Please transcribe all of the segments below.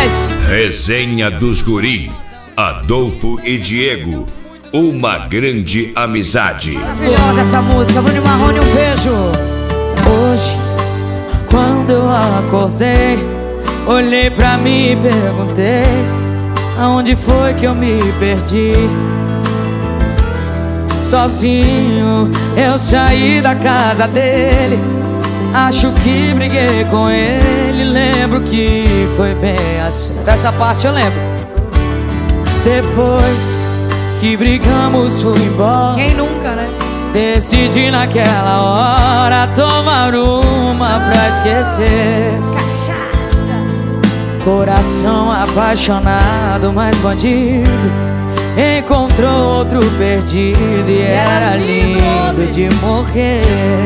mais. Resenha dos Guri, Adolfo e Diego, uma grande amizade. Maravilhosa essa música, Bruno e Marrone, um beijo. Hoje, quando eu acordei, olhei pra mim e perguntei: aonde foi que eu me perdi? Sozinho eu saí da casa dele, acho que briguei com ele. Lembro que foi bem assim. Dessa parte eu lembro. Depois que brigamos fui embora. Quem nunca, né? Decidi naquela hora tomar uma pra esquecer. Cachaça. Coração apaixonado, mas bandido encontrou outro perdido e era lindo de morrer.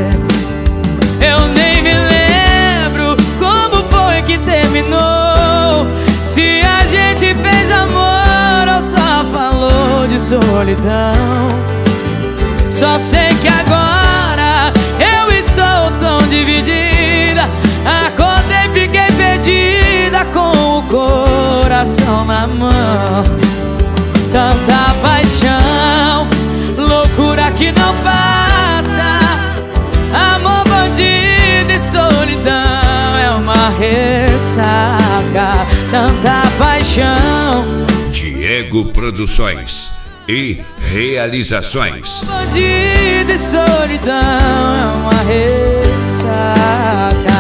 Eu nem me lembro como foi que terminou, se a gente fez amor ou só falou de solidão. Só sei que agora eu estou tão dividida. Acordei, fiquei perdida com o coração na mão. Tanta paixão, loucura que não passa. Amor, bandido e solidão é uma ressaca. Tanta paixão. Diego Produções e Realizações. Bandido e solidão é uma ressaca.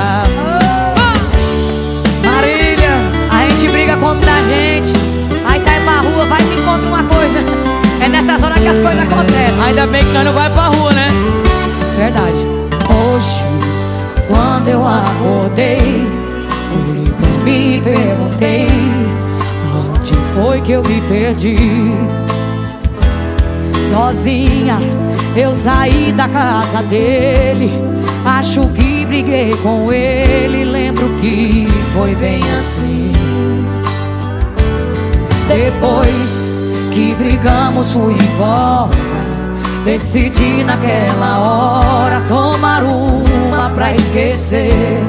Marília, a gente briga contra a gente, aí sai pra rua, vai que encontra uma coisa. É nessas horas que as coisas acontecem. Ainda bem que nós não vai pra rua, né? Verdade. Hoje, quando eu acordei, olhei pra mim e perguntei: onde foi que eu me perdi? Sozinha eu saí da casa dele, acho que briguei com ele. Lembro que foi bem assim. Depois que brigamos fui embora, decidi naquela hora tomar uma pra esquecer.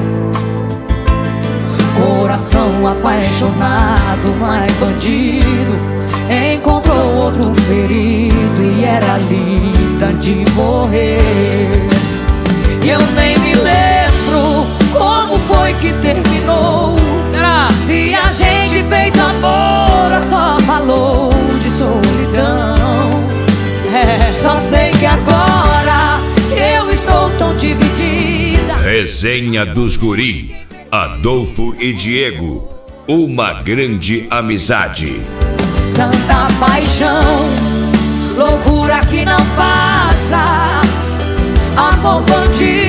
Coração apaixonado, mas bandido encontrou outro ferido e era linda de morrer. E eu nem me lembro como foi que terminou. Será? Se a gente fez amor ou só falou de solidão. Só sei que agora eu estou tão dividida. Resenha dos Guri, Adolfo e Diego, uma grande amizade. Tanta paixão, loucura que não passa. Amor, bandido